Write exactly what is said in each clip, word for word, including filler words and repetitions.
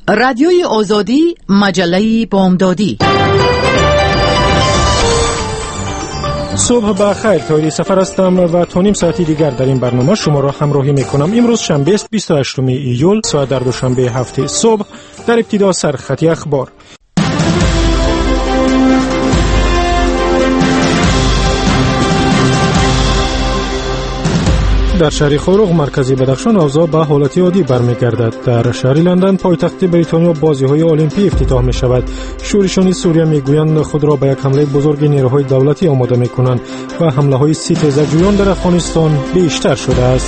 رادیوی آزادی، مجله بامدادی. صبح بخیر، تایری سفر هستم و تا نیم ساعتی دیگر در این برنامه شما را همراهی میکنم. امروز شنبه است، بیست و هشتم ایول، ساعت در دوشنبه هفته صبح. در ابتدا سرخطی اخبار. در شهر خوروغ مرکزی بدخشان اوضاع به حالت عادی برمیگردد. در شهر لندن پایتخت بریتانیا بازی‌های المپی افتتاح می‌شود. شورشیان سوریه میگویند خود را به یک حمله بزرگ نیروهای دولتی آماده می‌کنند و حمله‌های سی تیزجویان در افغانستان بیشتر شده است.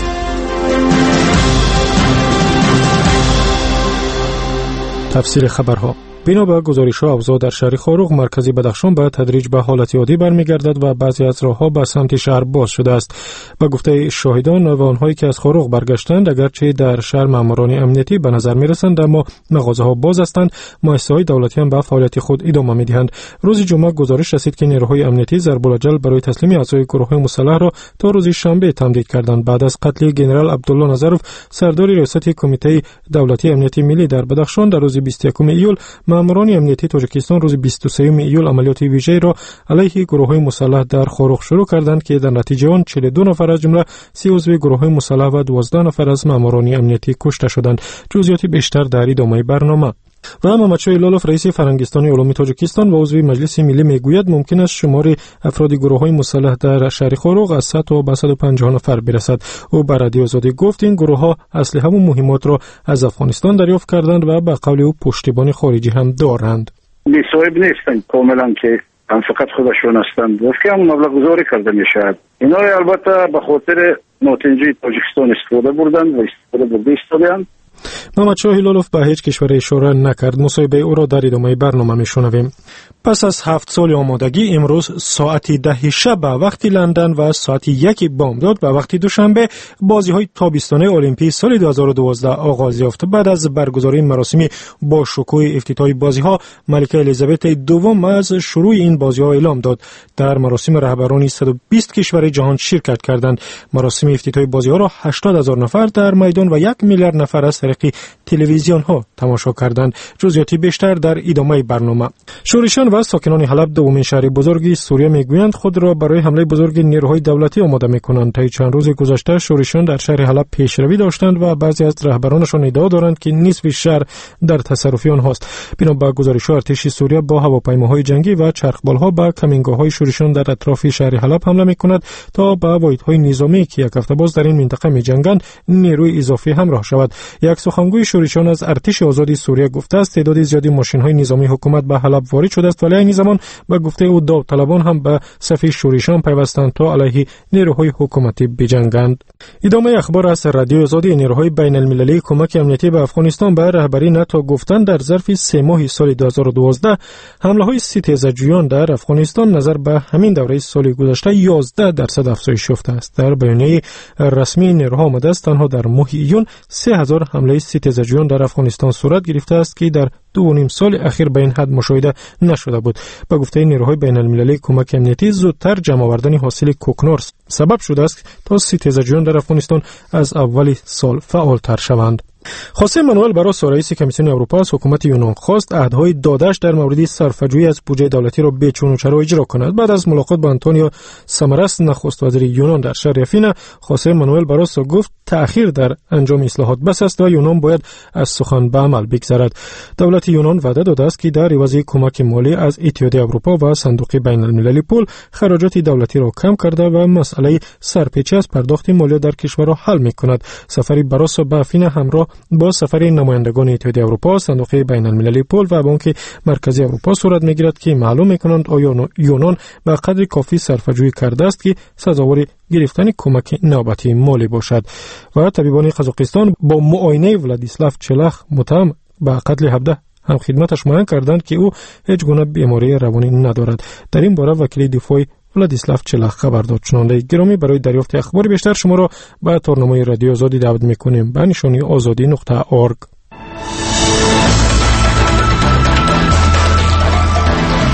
تفصیل خبرها. بنا به گزارش‌ها اوضاع در شهر خوروغ مرکزی بدخشان به تدریج به حالت عادی برمیگردد و بعضی از راه‌ها به سمت شهر باز شده است. به گفته شاهدان و آنهایی که از خوروغ برگشتند، اگرچه در شهر ماموران امنیتی به نظر می‌رسند اما مغازه‌ها باز هستند، مؤسسه‌های دولتی هم به فعالیت خود ادامه می‌دهند. روز جمعه گزارش رسید که نیروهای امنیتی ضرب الجل برای تسلیم اعضای گروه‌های مسلح را تا روز شنبه تمدید کردند. بعد از قتل ژنرال عبدالله نظروف، سردار ریاست کمیته دولتی امنیتی ملی در بدخشان، در روز بیست و یکم ایول ماموران امنیتی تاجیکستان روز بیست و سوم ایول عملیات ویژه را علیه گروه‌های مسلح در خوروغ شروع کردند که در نتیجه آن چهل و دو نفر از جمله سی عضو گروه‌های مسلح و دوازده نفر از ماموران امنیتی کشته شدند. جزئیات بیشتر در ادامه برنامه. و محمدشاه هلالوف رئیس فرهنگستان علومی تاجیکستان و عضو مجلس ملی میگوید ممکن است شمار افراد گروه‌های مسلح در شهر خوروغ از صد تا صد و پنجاه نفر برسد. او بر رادیو آزادی گفت این گروه‌ها اسلحه و مهمات را از افغانستان دریافت کردند و به قول او پشتیبان خارجی هم دارند. بی‌صاحب نیستند، کاملا که هم فقط خودشون هستند. گفت هم مبلغ گذاری کرده میشود. اینا البته به خاطر ناتنجی تاجیکستان استفاده بردند و استفاده برده ایستادند. محمدشاه هلالوف به هیچ کشور اشاره نکرد. مصاحبه او را در ادامه برنامه میشنویم. پس از هفت سال آمادگی امروز ساعت ده شب به وقت لندن و ساعت یک بامداد به وقت دوشنبه بازی‌های تابستانه المپی سال دو هزار و دوازده آغاز یافت. بعد از برگزاری مراسم با شکوه افتتاحی بازی‌ها، ملکه الیزابت دوم از شروع این بازی‌ها اعلام داد. در مراسم رهبران صد و بیست کشور جهان شرکت کردند. مراسم افتتاحی بازی‌ها را هشتاد هزار نفر در میدان و یک میلیارد نفر از طریق تلویزیون ها تماشا کردند. جزئیاتی بیشتر در ادامه برنامه. شورشیان و ساکنان حلب، دومین شهر بزرگ سوریه، میگویند خود را برای حمله بزرگ نیروهای دولتی آماده میکنند. طی چند روز گذشته شورشیان در شهر حلب پیشروی داشتند و بعضی از رهبرانشان ادعا دارند که نصف شهر در تصرف آنهاست. بنا به گزارش ارتش سوریه با هواپیماهای جنگی و چرخبالها به کمینگاه‌های شورشیان در اطراف شهر حلب حمله میکند تا به واحدهای نظامی که یک هفته باز در این منطقه میجنگند نیروی اضافی همراه شود. یک سخنگوی شورشیان از ارتش آزادی سوریه گفته است تعداد زیادی ماشین‌های نظامی حکومت به حلب وارد شده است، ولی این زمان به گفته او داوطلبان هم به صف شورشیان پیوستند تا علیه نیروهای حکومتی بجنگند. ادامه اخبار از رادیو آزادی. نیروهای بین المللی کمک امنیتی به افغانستان به رهبری ناتو گفتند در ظرف سه ماه سال دو هزار و دوازده حمله‌های سی تیزجویان در افغانستان نظر به همین دوره سال گذشته یازده درصد افزایش یافته است. در بیانیه رسمی نیروها آمده است تنها در ماه ایون سه هزار حمله سی تیزجویان در افغانستان صورت گرفته است که در دو و نیم سال اخیر به این حد مشاهده نشده بود. به گفته نیروهای بین المللی کمک امنیتی زودتر جمع آوردن حاصل کوکنار سبب شده است تا سی تیزجویان در افغانستان از اول سال فعالتر شوند. خوسه مانوئل باروسو رئیس کمیسیون اروپا از حکومت یونان خواست عهدهای دادش در مورد صرفه‌جویی از بودجه دولتی را بچون و چرا اجرا کند. بعد از ملاقات با آنتونیو ساماراس نخست وزیر یونان در شهر افینا، خوسه مانوئل باروسو گفت تأخیر در انجام اصلاحات بس است و یونان باید از سخن به عمل بگذرد. دولت یونان وعده داده است که در عوض کمک مالی از اتحادیه اروپا و صندوق بین المللی پول خراجات دولتی را کم کرده و مسئله سرپیچی از پرداخت مالیات در کشور را حل می‌کند. سفر باروسو به افینا همراه با سفر نمایندگان اتحادیه اروپا، صندوق بین المللی پول و بانک مرکزی اروپا صورت می‌گیرد که معلوم می‌کنند آیا یونان به قدر کافی صرفه‌جویی کرده است که سزاوار گرفتن کمک نوبتی مالی باشد. و طبیبان قزاقستان با معاینه ولادیسلاو چلخ متهم به قتل هفده هم خدمتش معین کردند که او هیچ گونه بیماری روانی ندارد. در این باره وکیل دفاع ولادیسلاو چلخ خبر داد. چنانده گرامی، برای دریافت اخبار بیشتر شما را به تارنامه رادیو آزادی دعوت می‌کنیم به نشانی آزادی نقطه اورگ.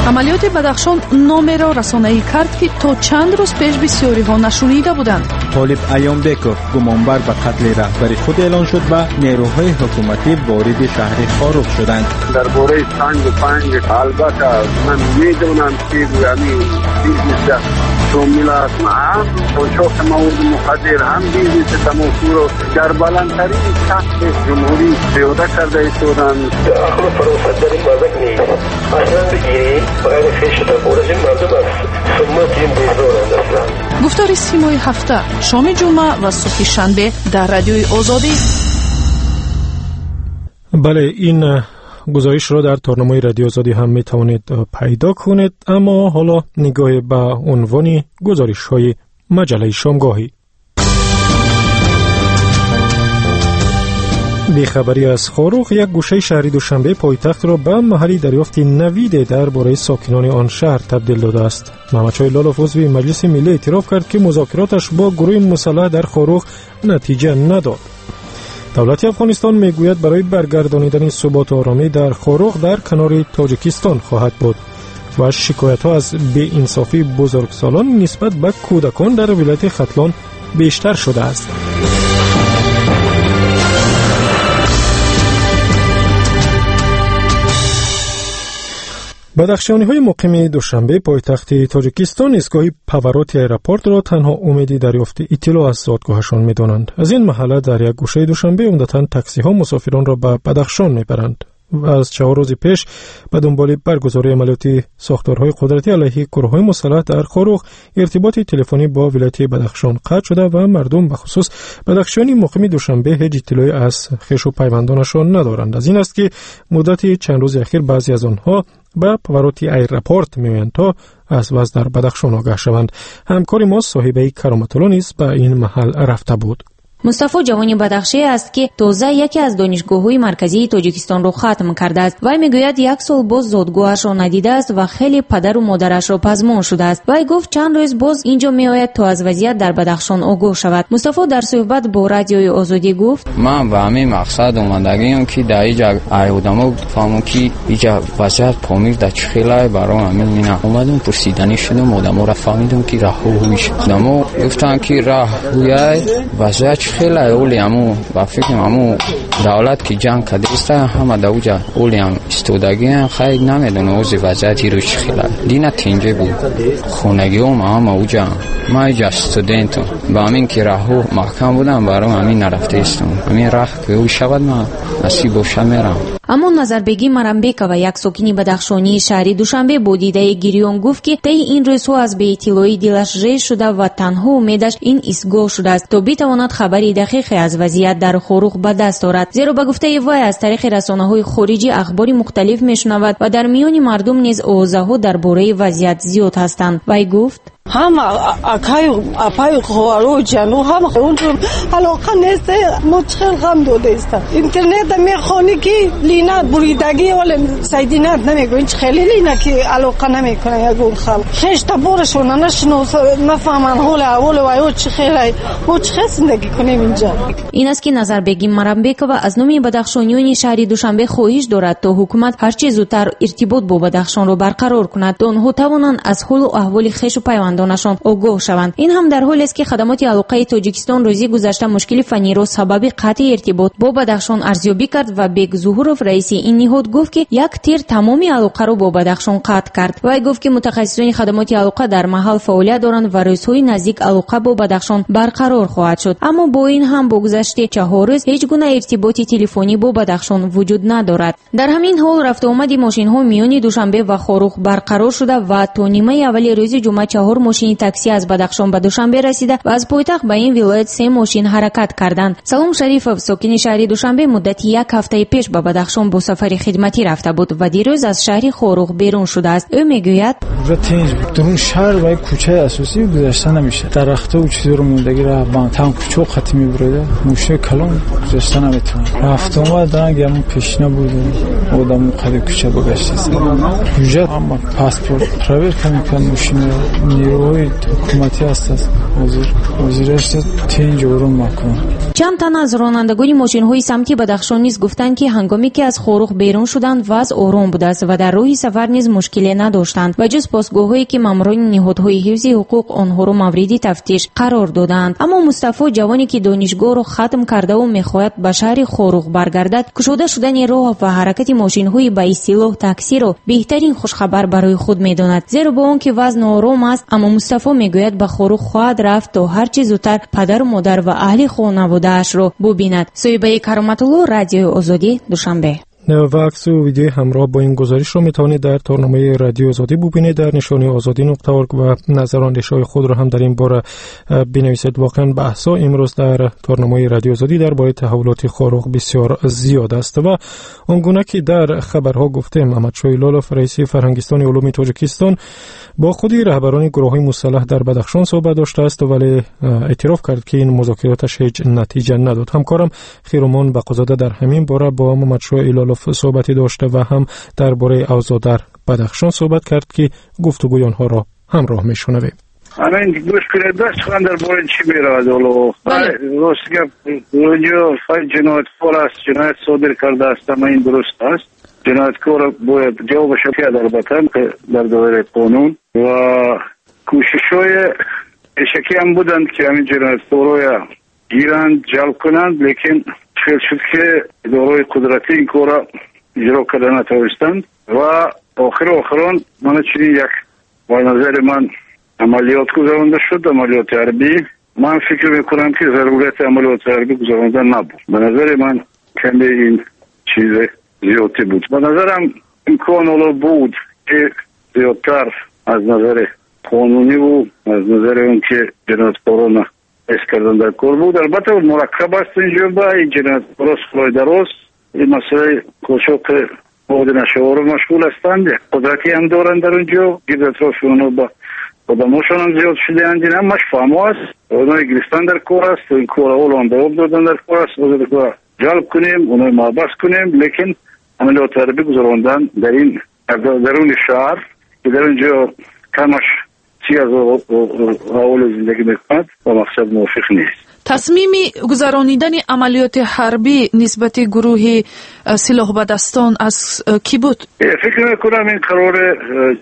عملیات بدخشان نامی را رسانه‌ای کرد که تا چند روز پیش بسیاری‌ها نشنیده بودند. طالب ایامبکوف گمانبر به قتل رهبر خود اعلان شد و نیروهای حکومتی وارد شهر خاروخ شدند. درباره سنگ و پنج البته من میدونم که یعنی بیزنس شامل است، هم پوشاک مواد مخدر، هم بیزنس تماکو رو در بلندترین سطح جمهوری پیاده کرده ایستادند. اخلاق فراسد در این مدرک نیست. اصلا بگیری باید خیش تفورج این مردم است. سمت این بیزارند اصلا. گفتار سیمای هفته شام جمعه و صبح شنبه در رادیوی آزادی. بله، این گزارش را در تارنمای رادیو آزادی هم می توانید پیدا کنید، اما حالا نگاه به عنوان گزارش های مجله شامگاهی. بیخبری از خاروخ، یک گوشه شهری دوشنبه پایتخت را به محل دریافت نوید درباره ساکنان آن شهر تبدیل داده است. محمدشاه لالاف عضو مجلس ملی اعتراف کرد که مذاکراتش با گروه مسلح در خاروخ نتیجه نداد. دولت افغانستان میگوید برای برگردانیدن ثبات و آرامی در خاروخ در کنار تاجیکستان خواهد بود و شکایت‌ها از بی‌انصافی بزرگسالان نسبت به کودکان در ولایت ختلان بیشتر شده است. بدخشانی‌های مقیم دوشنبه پایتخت تاجیکستان ایستگاه پاورات ایرپورت را تنها امیدی دریافت اطلاع از زادگاهشان می‌دانند. از این محله در یک گوشه دوشنبه عمدتاً تاکسی‌ها مسافران را به بدخشان می‌برند. و از چهار روز پیش به دنبال برگزاری عملیات ساختارهای قدرتی علیه گروه‌های مسلح در خاروخ ارتباط تلفنی با ولایت بدخشان قطع شده و مردم به خصوص بدخشانی مقیم دوشنبه هیچ اطلاعی از خویش و پیوندانشان ندارند. از این است که مدت چند روز اخیر بعضی از آنها به پاورات ایرپورت می‌آیند تا از وضع در بدخشان آگاه شوند. همکار ما صاحب کرامت الله نیز به این محل رفته بود. مصطفی جوانی بدخشی است که تازه یکی از دانشگاه‌های مرکزی تاجیکستان را ختم کرده است. وی میگوید یک سال باز زادگاهش را ندیده است و خیلی پدر و مادرش را پزمان شده است. وی گفت چند روز باز اینجا میآید تا از وضعیت در بدخشان آگاه شود. مصطفی در صحبت با رادیوی آزادی گفت من به همین مقصد اومدگیم که در اینجا آدم‌ها بفهمم که اینجا وضعیت پامیر در چه خیلی برام همین مینا اومدم پرسیدنی شدم، آدم‌ها را فهمیدم که راه هویش آدم‌ها گفتن که راه هویای وضعیت خیلی اولی همو با فکرم همو دولت که جنگ کرده است همه دوجا اولی هم استودگی هم خیلی نمیدونه اوزی وضعیتی رو چی خیلی دینه تینجه بود خونگی هم هم اوجا ما ایجا استودنتم با همین که راهو محکم بودم برام همین نرفته استم همین راه که او شود ما نصیب باشم میرم. اما نظربگی مرمبیکا و یک ساکنی بدخشانی شهری دوشنبه با دیده گریان گفت که طی این روزها از بی اطلاعی دلش ریز شده و تنها امیدش این ایستگاه شده است تا بتواند خبری دقیق از وضعیت در خاروخ به دست آورد، زیرا به گفته وی از طریق رسانه‌های خارجی اخباری مختلف میشنود و در میان مردم نیز اوضاع‌ها درباره وضعیت زیاد هستند. وی گفت هم اکای اپای خوارو جنو هم اون علاقه نیست مشکل غم داده است. اینترنت میخونی که لینا بریدگی ولی سیدینات نمیگه این خیلی لینا که علاقه نمیکنه اون خال خیش تبورشون نشنو نفهمن حال اول و او چه خیلی ما چه زندگی کنیم اینجا. این است که نظربگی مرمبیکا و از نوع بدخشانیان شهری دوشنبه خواهش دارد تا حکومت هر چه زودتر ارتباط با بدخشان را برقرار کند تا آنها توانند از حال و احوال خیش و پیوندانشان آگاه شوند. این هم در حالی است که خدمات علاقه تاجیکستان روزی گذشته مشکل فنی را سبب قطع ارتباط با بدخشان ارزیابی کرد و بیگ ظهورов رئیس این نهاد گفت که یک تیر تمامی علاقه را با بدخشان قطع کرد. وی گفت که متخصصان خدمات علاقه در محل فعالیت دارند و روزهای نزدیک علاقه با بدخشان برقرار خواهد شد. اما با این هم بگذشته چهار روز هیچ گونه ارتباطی تلفنی با بدخشان وجود ندارد. در همین حال رفت و آمد ماشین ها میان دوشنبه و خاروخ برقرار شده و تا نیمه اول روز جمعه چهار ماشین تاکسی از بدخشان به دوشنبه رسیده و از پایتخت به این ولایت سه ماشین حرکت کردند. سلام شریفов ساکن شهر دوشنبه مدت یک هفته پیش به بدخشان با سفر خدمتی رفته بود و دیروز از شهر خاروخ بیرون شده است. او میگوید در اون شهر و کوچه اساسی گذشته نمیشه. درخت‌ها و چیزا رو موندگی را با تام کوچه خط میبره. موشه کلام گذشته نمیتونه. رفت اومد درنگم پیشنا بود. آدم قد کوچه بگشته است. بودجه اما پاسپورت پراور کنه ماشین نیروهای حکومتی هست. وزیر وزیرش تنج ورم مکن. چند تن از رانندگان ماشین‌های سمتی بدخشان نیز گفتند که هنگامی که از خاروخ بیرون شدند وضع آرام بوده است و در راه سفر نیز مشکلی نداشتند و جز پاسگاه‌هایی که ماموران نهادهای حفظ حقوق آنها را مورد تفتیش قرار دادند. اما مصطفی جوانی که دانشگاه را ختم کرده و می‌خواهد به شهر خاروخ برگردد، گشوده شدن راه و حرکت ماشین‌های با اصطلاح تاکسی را بهترین خوشخبر برای خود می‌داند. زیرا با آنکه وضع آرام است، اما مصطفی می‌گوید به خاروخ خواهد رفت تا هر چه زودتر پدر و مادر و اهل خانواده‌اش را ببیند. سویبه کرامت‌الله، رادیو آزادی، دوشنبه. و عکس و ویدیو همراه با این گزارش رو میتوانید در تارنامه رادیو آزادی ببینید. در نشانی آزادی نقطه اورگ و نظراندیش‌های خود را هم در این باره بنویسید. واقعا بحث‌ها امروز در تارنامه رادیو آزادی درباره تحولات خاروخ بسیار زیاد است و آنگونه که در خبرها گفتیم، احمد شایلالوف رئیس فرهنگستان علوم تاجیکستان با خودی رهبران گروه‌های مسلح در بدخشان صحبت داشته است، ولی اعتراف کرد که این مذاکراتش هیچ نتیجه نداد. همکارم خیرومان بقازاده در همین باره با محمد شایلالوف صحبتی داشته و هم درباره اوضاع در بدخشان صحبت کرد که گفتگوی آنها را همراه می‌شنویم. الان گوش کنید دست خواهند درباره چی می‌رود ولو راست گپ اونجا فای جنایتکار است، جنایت صادر کرده است، اما این درست است. جنایتکار باید جوابش بدهد البته در دایره قانون و کوشش‌های اشکی هم بودند که همین جنایتکارها گیرند جلب کنند، لیکن خیلی شد که ادارهای قدرتی این کار را اجرا کرده نتوانستند و آخر آخران من چنین یک با نظر من عملیات گذرانده شد، عملیات حربی. من فکر میکنم که ضرورت عملیات حربی گذرانده نبود. به نظر من کمی این چیز زیادی بود. به نظرم امکان اولو بود که زیادتر از نظر قانونی و از نظر اون که جنایتکاران اس کردن در کار بود. البته مرکب است اینجا با این جنایتکاران سالهای دراز این مسئله قاچاق مواد نشه‌آور مشغول هستند. قدرتی هم دارند در اونجا، گرد اطراف اونها با آدماشون هم زیاد شده اند. این همش فهمو است، اونها گرفتن در کار است، این کار اول هم دوام دادن در کار است. اوزد کار جلب کنیم، اونها محبس کنیم، لیکن عملیات حربی گذراندن در این درون شهر که در اونجا کمش سی از اول زندگی میکند و مقصد موافق نیست. تصمیم گذرانیدن عملیات حربی نسبت گروه سلاح بدستان از کی بود؟ فکر میکنم این قرار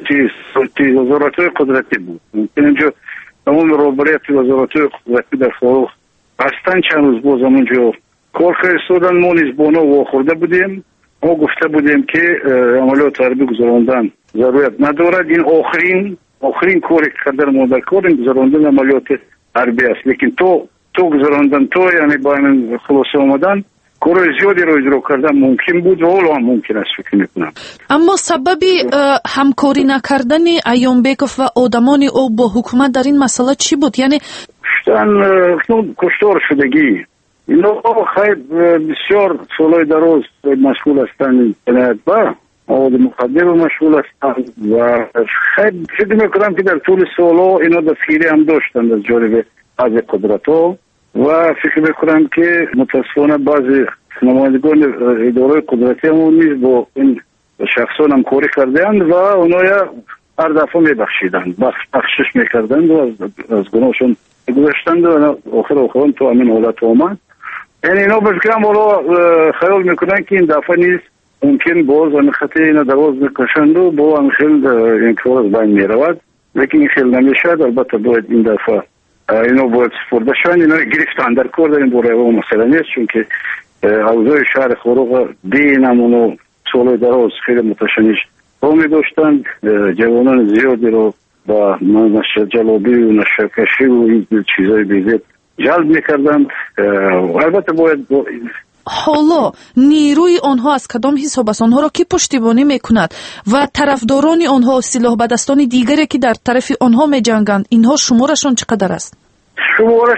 چیز وزارت‌های قدرتی بود. اینجا تمام روبریت وزارت‌های قدرتی در خاروخ هستن. چند روز باز همونجا کار فرستادن. ما نیز با اونا واخورده بودیم. ما گفته بودیم که عملیات حربی گذراندن ضرورت ندارد. این آخرین آخرین کاری که در ما در کار این گذراندن عملیات حربی است. لیکن تو تو گذراندن تو یعنی با این خلاصه آمدن کار زیادی رو اجرا کردن ممکن بود و اول هم ممکن است فکر میکنم. اما سبب همکاری نکردن ایوم بیکوف و آدمان او با حکومت در این مسئله چی بود؟ یعنی کشتن کشتار شدگی اینا خیلی بسیار سالهای دراز مشغول هستند جنایت با مواد مخدر مشغول هستند و خیلی فکر میکنم که در طول سالها اینا دستگیری هم داشتند از جانب از قدرت ها و فکر میکنم که متاسفانه بعضی نمایندگان اداره قدرتی هم نیز با این شخصان هم کاری کردند و اونها هر دفعه میبخشیدند، بخشش میکردند و از گناهشون گذاشتند و آخر آخران تو همین حالت آمد. یعنی اینا بفکرم حالا خیال میکنن که این دفعه نیز ممکن باز همین خطه اینا دواز میکشند و با همین خیل این کار از بین میرود، لیکن این خیل نمیشد. البته باید این دفعه اینا باید سپرده شوند. اینا گرفتن در کار در این باره و مسئله نیست، چون که اوضاع شهر خاروخ دین همونو سالهای دراز خیلی متشنج رو می داشتند. جوانان زیادی رو با نشه جلابی و نشه کشی و این چیزای بیزید جلب میکردند. البته باید با حالا نیروی آنها از کدام حساب است؟ آنها را کی پشتیبانی میکند و طرفداران آنها سلاح بدستان دیگری که در طرف آنها میجنگند اینها شمارشان چقدر است؟ شمارش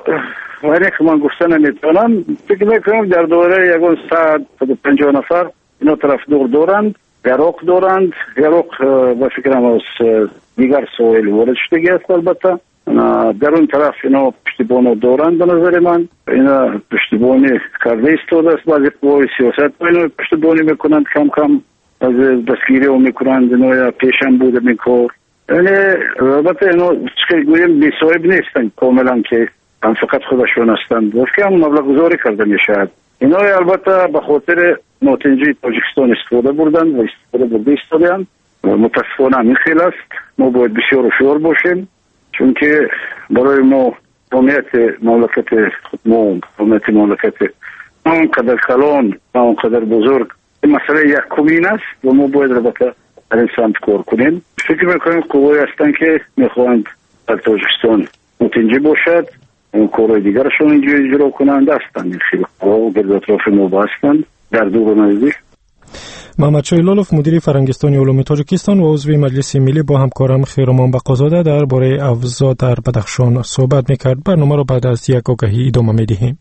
ولی که من گفتن نمیتونم. فکر میکنم در دوره یکون صد و پنجاه نفر اینا طرفدار دارند، عراق دارند. عراق با فکرم از دیگر سوال وارد شدگی است. البته در اون طرف اینا پشتیبانی دارند. به نظر من اینا پشتیبانی کرده ایستاده است. بعضی قوای سیاست اینا پشتیبانی میکنند، کم کم از دستگیری ها میکنند. اینا پیشم بوده این کار یعنی البته اینو چه گویم بی صاحب نیستن کاملا که هم فقط خودشون هستند که هم مبلغ گذاری کرده میشد. اینا البته به خاطر ناتنجی تاجیکستان استفاده بردن و استفاده برده ایستادن و متاسفانه همین خیلی است. ما باید بسیار هوشیار باشیم چون که برای ما قومیت مملکت ما قومیت مملکت نه اونقدر کلان نه اونقدر بزرگ این مسئله یک کمین است و ما باید البته در این سمت کار کنیم. فکر میکنیم قوایی هستن که میخواهند در تاجیکستان متنجی باشد اون کارهای دیگرشون اینجا اجرا کنند هستند. خیلی قوا گرد اطراف ما هستند در دور و نزدیک. محمد شایلولوف مدیر فرنگستان علوم تاجیکستان و عضو مجلس ملی با همکارم خیرمان بقازاده درباره اوضاع در بدخشان صحبت میکرد. برنامه را بعد از یک آگهی ادامه میدهیم.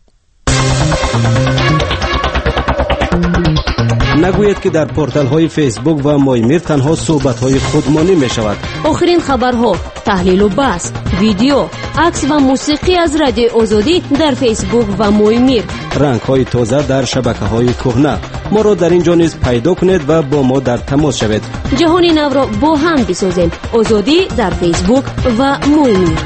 نگوید که در پورتال های فیسبوک و مایمیر تنها صحبت های خودمانی می شود. آخرین خبرها، تحلیل و بحث، ویدیو، عکس و موسیقی از رادیو آزادی در فیسبوک و مایمیر. رنگ های تازه در شبکه های کهنه. ما را در اینجا نیز پیدا کنید و با ما در تماس شوید. جهانی نو را با هم بسازیم. آزادی در فیسبوک و مایمیر.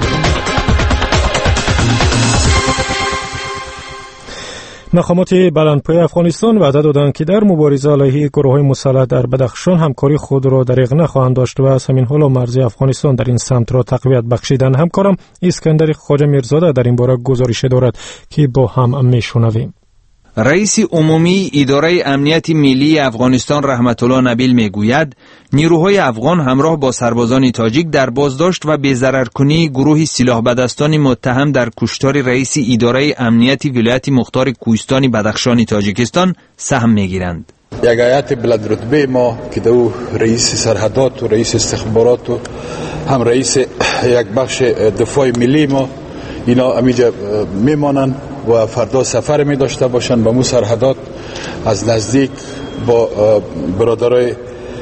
مقامات بلندپایه افغانستان وعده دادند که در مبارزه علیه گروه‌های مسلح در بدخشان همکاری خود را دریغ نخواهند داشت و از همین حال مرزی افغانستان در این سمت را تقویت بخشیدند. همکارم اسکندر خواجه میرزاده در این باره گزارش دارد که با هم میشنویم. رئیس عمومی اداره امنیت ملی افغانستان رحمت الله نبیل میگوید نیروهای افغان همراه با سربازان تاجیک در بازداشت و بی‌ضررکنی گروه سلاح بدستان متهم در کشتار رئیس اداره امنیت ولایت مختار کوهستان بدخشان تاجیکستان سهم میگیرند. یک هیئت بلند رتبه ما که دو رئیس سرحدات و رئیس استخبارات و هم رئیس یک بخش دفاع ملی ما اینا امیجا میمانند و فردا سفر می داشته باشند به مو سرحدات از نزدیک با برادرای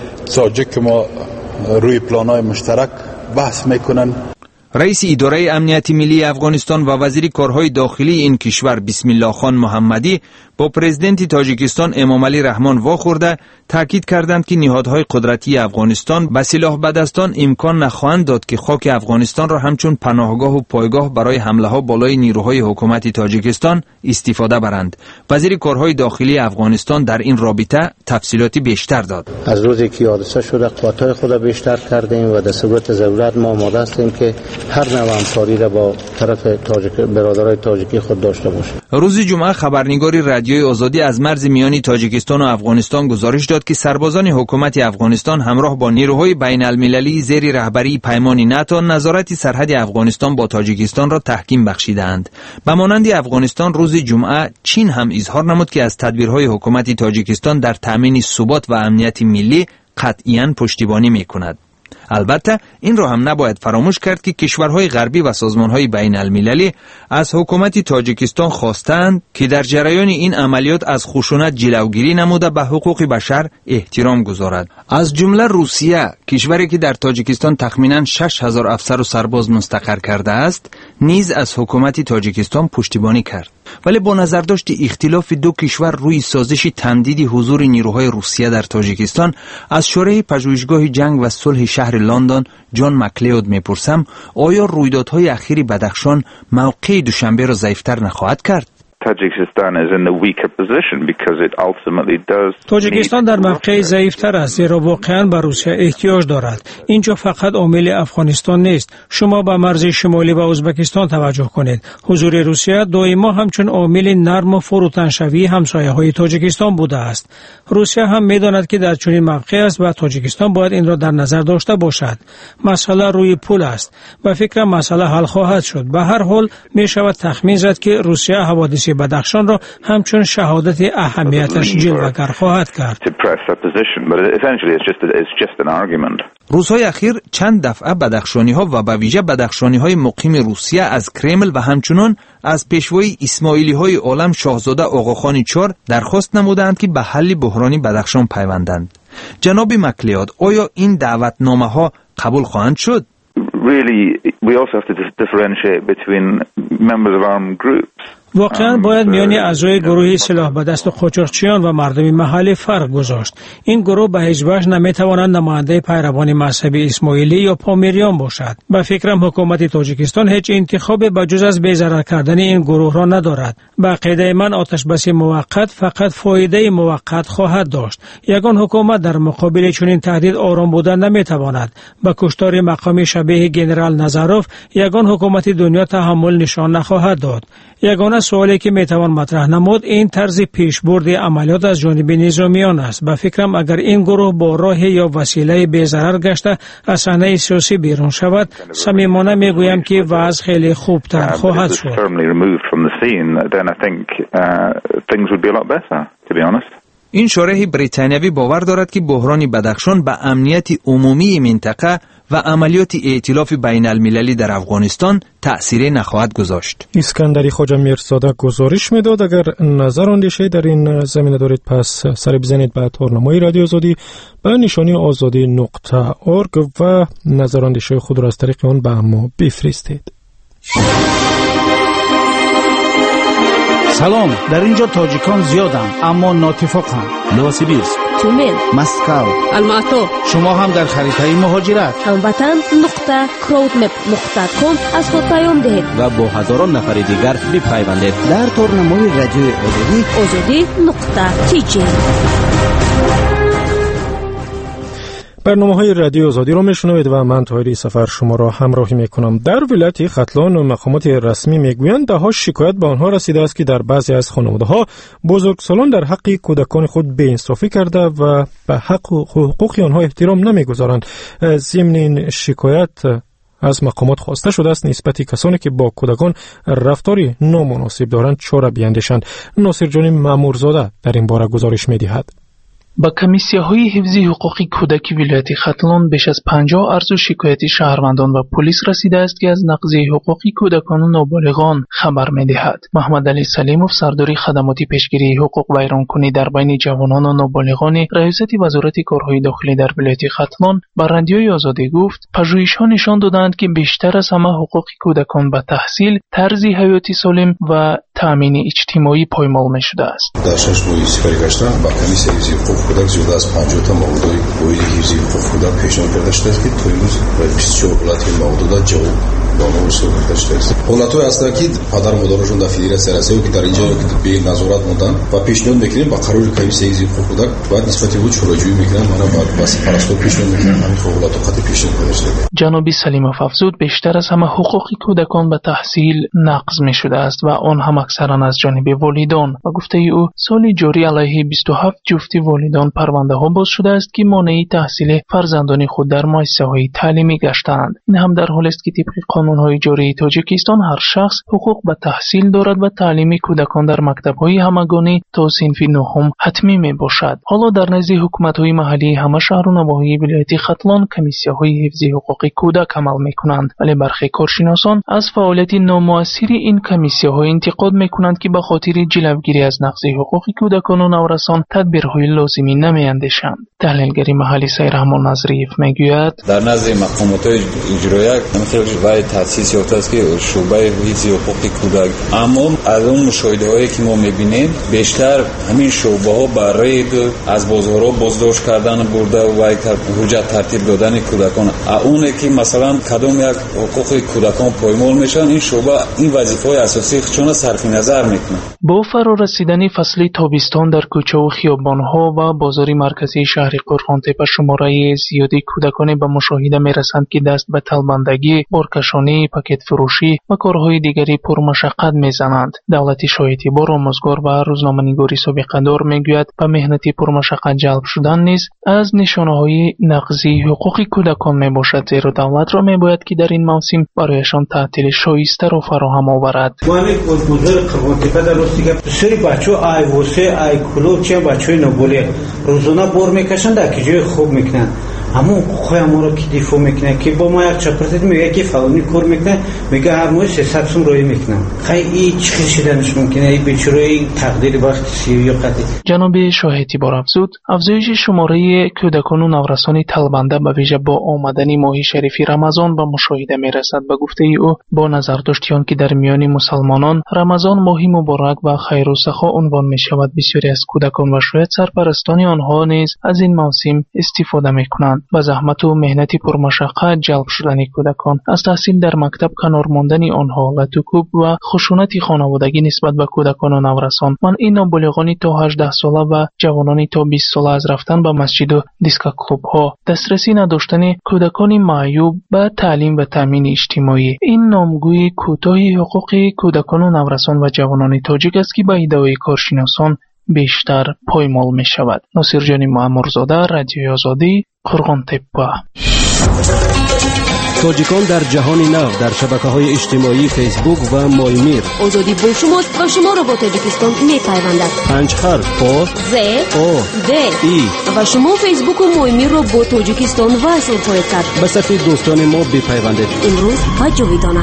تاجیک ما روی پلان‌های مشترک بحث میکنن. رئیس اداره امنیت ملی افغانستان و وزیر کارهای داخلی این کشور بسم الله خان محمدی با پرزیدنت تاجیکستان امامعلی رحمان واخورده تاکید کردند که نهادهای قدرتی افغانستان به سلاح بدستان امکان نخواهند داد که خاک افغانستان را همچون پناهگاه و پایگاه برای حمله ها بالای نیروهای حکومت تاجیکستان استفاده برند. وزیر کارهای داخلی افغانستان در این رابطه تفصیلاتی بیشتر داد. از روزی که حادثه شده قوت‌های خود بیشتر کردیم و در صورت ضرورت ما آماده هستیم که هر نوع همکاری را با طرف تاجیک برادرای تاجیکی خود داشته باشیم. روز جمعه خبرنگاری رادیوی آزادی از مرز میانی تاجیکستان و افغانستان گزارش داد که سربازان حکومت افغانستان همراه با نیروهای بین المللی زیر رهبری پیمان ناتو نظارت سرحد افغانستان با تاجیکستان را تحکیم بخشیدند. به مانند افغانستان روز جمعه چین هم اظهار نمود که از تدبیرهای حکومت تاجیکستان در تامین ثبات و امنیت ملی قطعاً پشتیبانی میکند. البته این را هم نباید فراموش کرد که کشورهای غربی و سازمانهای بین المللی از حکومت تاجیکستان خواستند که در جریان این عملیات از خشونت جلوگیری نموده به حقوق بشر احترام گذارد. از جمله روسیه، کشوری که در تاجیکستان تخمیناً شش هزار افسر و سرباز مستقر کرده است، نیز از حکومت تاجیکستان پشتیبانی کرد. ولی با نظرداشت اختلاف دو کشور روی سازش تمدید حضور نیروهای روسیه در تاجیکستان، از شورای پژوهشگاه جنگ و صلح شهر لندن جان مکلیود میپرسم آیا رویدادهای اخیر بدخشان موقع دوشنبه را ضعیفتر نخواهد کرد؟ تاجیکستان در موقع ضعیفتر است زیرا واقعا به روسیه احتیاج دارد. اینجا فقط عامل افغانستان نیست. شما به مرز شمالی و ازبکستان توجه کنید. حضور روسیه دائما همچون عامل نرم و فروتنشوی همسایه های تاجیکستان بوده است. روسیه هم میداند که در چنین موقع است و تاجیکستان باید این را در نظر داشته باشد. مسئله روی پول است و فکر مسئله حل خواهد شد. به هر حال می شود تخمین زد که روسیه حوادث بدخشان را همچون شهادت اهمیتش جلوگر خواهد کرد. روزهای اخیر چند دفعه بدخشانی ها و به ویژه بدخشانی های مقیم روسیه از کرمل و همچنان از پیشوای اسماعیلی های عالم شاهزاده آقاخان چهار درخواست نمودند که به حل بحرانی بدخشان پیوندند. جناب مکلیاد، آیا این دعوتنامه ها قبول خواهند شد؟ Really, we also have to differentiate between members of armed groups. واقعا باید میان اعضای گروه سلاح به دست قاچاقچیان و مردم محلی فرق گذاشت. این گروه به هیچ وجه نمیتواند نماینده پیروان مذهب اسماعیلی یا پامیریان باشد. به فکرم حکومت تاجیکستان هیچ انتخابی بجز از بی‌ضرر کردن این گروه را ندارد. به عقیده من آتشبسی موقت فقط فایده موقت خواهد داشت. یگان حکومت در مقابل چنین تهدید آرام بودن نمیتواند. با کشتار مقامی شبیه گنرال نظروف یگان حکومت دنیا تحمل نشان نخواهد داد. یگانه سوالی که میتوان مطرح نمود این طرز پیشبرد عملیات از جانب نظامیان است. به فکرم اگر این گروه با راه یا وسیله بی‌ضرر گشته از صحنه سیاسی بیرون شود، صمیمانه میگویم که وضع خیلی خوبتر خواهد شد. این شارح بریتانیایی باور دارد که بحران بدخشان به امنیت عمومی منطقه و عملیات ائتلاف بین المللی در افغانستان تأثیری نخواهد گذاشت. اسکندری خواجه میرزاده گزارش میداد. اگر نظر اندیشه در این زمینه دارید پس سر بزنید به تورنمای رادیو آزادی به نشانی آزادی نقطه اورگ و نظر اندیشه خود را از طریق آن به ما بفرستید. سلام، در اینجا تاجیکان زیادند اما ناتفاقند. نوسیبیرسک، تومن، مسکو، الماتو. شما هم در خریطه مهاجرت هموطن نقطه کراودمپ نقطه کام از خود پیام دهید و با هزاران نفر دیگر بپیوندید در تورنمای رادیو آزادی آزادی نقطه تی جی. برنامه‌های رادیو آزادی را میشنوید و من طاهری سفر شما را همراهی میکنم. در ولایت ختلان و مقامات رسمی میگویند ده‌ها شکایت به آنها رسیده است که در بعضی از خانواده‌ها بزرگسالان در حق کودکان خود بی‌انصافی کرده و به حق و حقوق آنها احترام نمیگذارند. ضمن این شکایت از مقامات خواسته شده است نسبت کسانی که با کودکان رفتاری نامناسب دارند چاره بیندیشند. ناصر جان مامورزاده در این باره گزارش می‌دهد. با کمیسیه‌های حفظی حقوق کودک ولایت ختلان بیش از پنجاه عرض و شکایت شهروندان و پلیس رسیده است که از نقض حقوق کودکان و نابالغان خبر می‌دهد. محمد علی سلیموف سرداری خدمات پیشگیری حقوق و ایرانکنی در بین جوانان و نابالغان ریاست وزارت کارهای داخلی در ولایت ختلان به رادیوی آزادی گفت پژوهش‌ها نشان دادند که بیشتر از همه حقوق کودکان به تحصیل، طرز حیاتی سالم و تامین اجتماعی پایمال می‌شده است. در شش ماه کاری کردن با کمیسیه حفظی حقوق کودک زیاد از پنجاه تا موضوع بوی حفظی حقوق کودک پیشنهاد کرده شده است که تا امروز بیست و چهار ولایت موضوع جواب داده و صحبت کرده است. حالت‌های هستند که پدر و مادرشون در فدراسیون رسمی که در اینجا به نظارت موندن و پیشنهاد می‌کنیم با قرار کمیسیه حفظی حقوق کودک بعد نسبت به شورای می‌کنن منو بعد واسه پرستو پیشنهاد می‌کنن همین حالات خاطر پیشنهاد داشته. جناب سلیموف افزود بیشتر از همه حقوق کودکان به تحصیل نقض می‌شده است و آن هم اکثرا از جانب والدان. و گفته او سال جاری علیه بیست و هفت جفت والدان پرونده ها باز شده است که مانع تحصیل فرزندان خود در مؤسسه‌های تعلیمی گشتند. این هم در حالی است که طبق قانون‌های جاری تاجیکستان هر شخص حقوق به تحصیل دارد و تعلیم کودکان در مکتب‌های همگانی تا صنف نهم حتمی میباشد. حالا در نزد حکومت‌های محلی همه شهر و نواحی ولایت ختلان کمیسیه‌های حفظی حقوق کودک عمل می‌کنند، ولی برخی کارشناسان از فعالیت نامؤثر این کمیسیه‌ها انتقاد می‌کنند که به خاطر جلوگیری از نقض حقوق کودکان و نورسان تدبیرهای لازمی نمی‌اندیشند. تحلیلگری محلی سیرحمان نظریف میگوید در نزد مقامات اجرایی مثل وای تاسیس یافته است که شعبه حفظ حقوق کودک، اما از اون مشاهده‌هایی که ما می‌بینیم بیشتر همین شعبه‌ها برای از بازارها بازداشت کردن برده و حجت ترتیب دادن کودکان، اونه که مثلا کدام یک حقوق کودکان پایمال میشن این شعبه این وظیفه‌های اساسی خودشون صرف نظر میکنه. با فرا رسیدن فصل تابستان در کوچه و خیابان‌ها و بازار مرکزی شهر قرغانتپه شماره زیادی کودکان به مشاهده میرسند که دست به طلبندگی، بارکشانی، پاکت فروشی و کارهای دیگری پرمشقت میزنند. دولت شایعی بار آموزگار و روزنامه‌نگاری سابقه‌دار میگوید به مهنت پرمشقت جلب شدن نیز از نشانه‌های نقض حقوق کودکان میباشد، زیرا دولت را میباید که در این موسم برایشان تعطیل شایسته را فراهم آورد. ولی بزرگ قرغانتپه در روز دیگه سری بچه‌ها ای وسه ای کلو چه بچه‌ای نبوله روزانه بار میکشن در کجای خوب میکنن اما خوی ما رو کی دفاع میکنه که با ما یک چپرتید میگه که فلانی کار میکنه میگه هر ماه سیصد سوم روی میکنم خیلی چه شدنش ممکنه این بیچاره تقدیر وقت سیری قطعی. جناب شاهدی بار افزود افزایش شماره کودکان و نورسان طلبنده به ویژه با آمدن ماه شریفی رمضان به مشاهده میرسد. به گفته او با نظر داشتیان که در میان مسلمانان رمضان ماهی مبارک و خیر و سخا عنوان می شود، بسیاری از کودکان و شاید سرپرستان آنها نیز از این موسم استفاده می کنند. با زحمت و مهنت پرمشقت جلب شدن کودکان از تحصیل در مکتب کنار ماندن آنها لطوکوب و خشونت خانوادگی نسبت به کودکان و نورسان، من این نابالغانی تا هجده ساله و جوانانی تا بیست ساله از رفتن به مسجد و دیسکو کلوب ها، دسترسی نداشتن کودکان معیوب به تعلیم و تامین اجتماعی، این نامگوی کوتاه حقوق کودکان و نورسان و جوانان تاجیک است که به ادعای کارشناسان بیشتر پایمال می شود. ناصر جانی معمرزاده، رادیوی آزادی، قرغان تپه. تاجیکان در جهان نو در شبکه‌های اجتماعی فیسبوک و مایمیر. آزادی با شماست و شما را با تاجیکستان می‌پیوندد. پنج حرف آ ز او د ای و شما فیسبوک و مایمیر را با تاجیکستان وصل خواهید کرد. به صفحه دوستان ما بپیوندید. امروز و جاویدانه.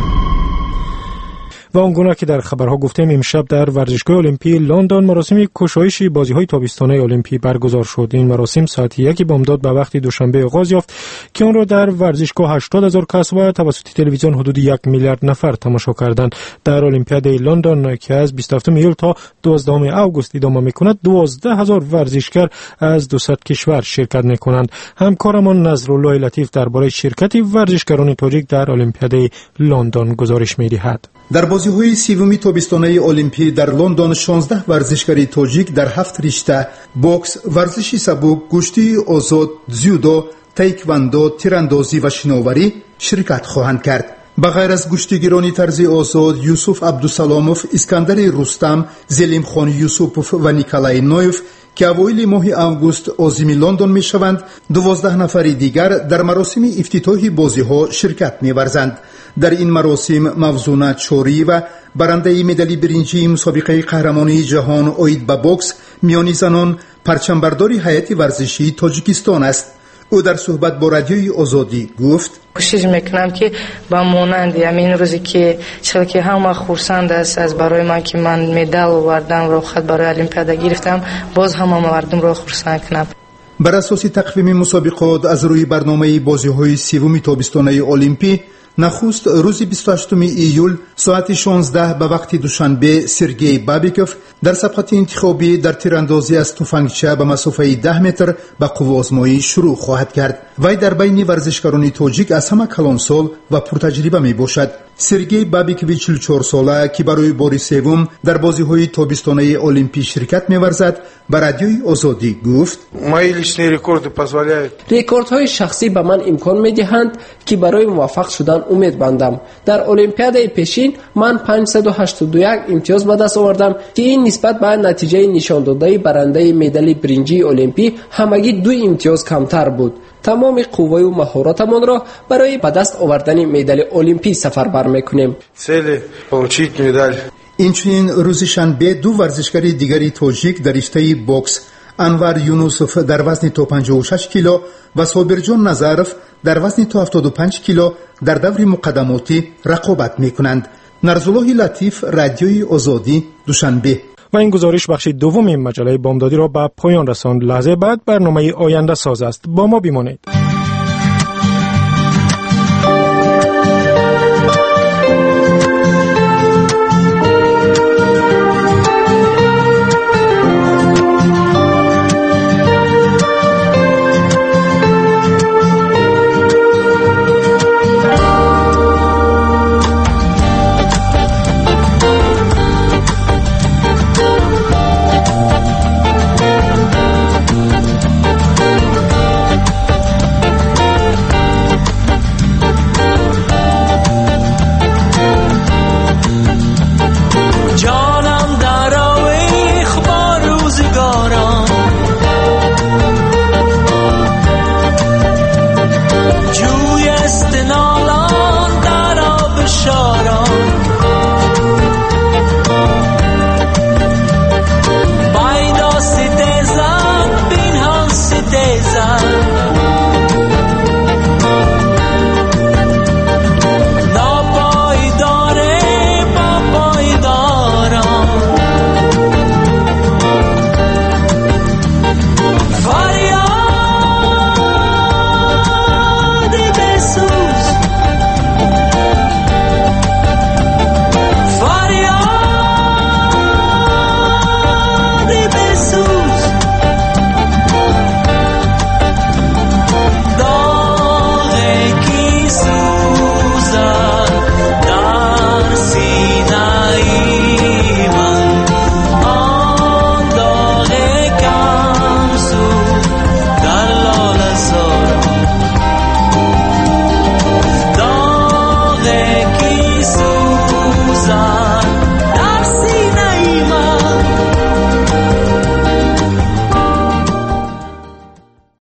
و آنگونه که در خبرها گفتیم امشب در ورزشگاه المپی لندن مراسم کشایش بازی‌های تابستانه المپی برگزار شد. این مراسم ساعت یک بامداد به وقت دوشنبه آغاز یافت که آن را در ورزشگاه هشتاد هزار کس و توسط تلویزیون حدود یک میلیارد نفر تماشا کردند. در المپیاد لندن که از بیست و هفتم ایول تا دوازدهم آگوست ادامه می‌کند، دوازده هزار ورزشگر از دویست کشور شرکت می‌کنند. همکارمان نظرالله لطیف درباره شرکت ورزشگران تاجیک در المپیاد لندن گزارش می‌دهد. در بازی‌های سوم تابستانه المپی در لندن شانزده ورزشکاری تاجیک در هفت رشته بوکس، ورزش سبک، کشتی آزاد، جودو، تایکواندو، تیراندازی و شناوری شرکت خواهند کرد. بغیر از کشتیگیران طرز آزاد یوسف عبدالسلاموف، اسکندر رستم، زلیم خان یوسفوف و نیکولای نویف که اوایل ماه آگوست عازم لندن می شوند، دوازده نفر دیگر در مراسم افتتاحی بازی ها شرکت می ورزند. در این مراسم موزونه چوری و برنده مدال برنجی مسابقه قهرمانی جهان اوید به بوکس میان زنان پرچمبردار هیئت ورزشی تاجیکستان است. او در صحبت با رادیوی آزادی گفت: کوشش میکنم که با مانند همین روزی که چرا که همه خرسند است از برای من که من مدال آوردم و خود برای المپیاد گرفتم، باز همه مردم را خرسند کنم. بر اساس تقویم مسابقات از روی برنامه بازی‌های سوم تابستانه المپی، نخست روز بیست و هشتم ایول ساعت شانزده به وقت دوشنبه سرگئی بابیکوف در سبقت انتخابی در تیراندازی از تفنگچه به مسافه ده متر به قوازمایی شروع خواهد کرد. وی در بین ورزشکاران تاجیک از همه کلانسال و پرتجربه می باشد. سرگئی بابیکویچ چهل و چهار ساله که برای بار سوم در بازی‌های تابستانه المپی شرکت می‌ورزد به رادیوی آزادی گفت: رکوردهای شخصی به من امکان می‌دهند که برای موفق شدن امیدوارم. در المپیاد پیشین من پانصد و هشتاد و یک امتیاز به دست آوردم که این نسبت به نتیجه نشان داده برنده مدال برنجی المپی همگی دو امتیاز کمتر بود. تمام قوه و مهارتمان را برای به دست آوردن مدال المپی سفربر میکنیم. اینچنین روز شنبه دو ورزشکار دیگری تاجیک در رشته بوکس، انور یونوسوف در وزن تا پنجاه و شش کیلو و صابرجان نظرف در وزن تا هفتاد و پنج کیلو در دور مقدماتی رقابت میکنند. نظرالله لطیف، رادیوی آزادی، دوشنبه. و این گزارش بخش دوم مجله بامدادی را به پایان رساند. لحظه بعد برنامه آینده ساز است. با ما بمانید.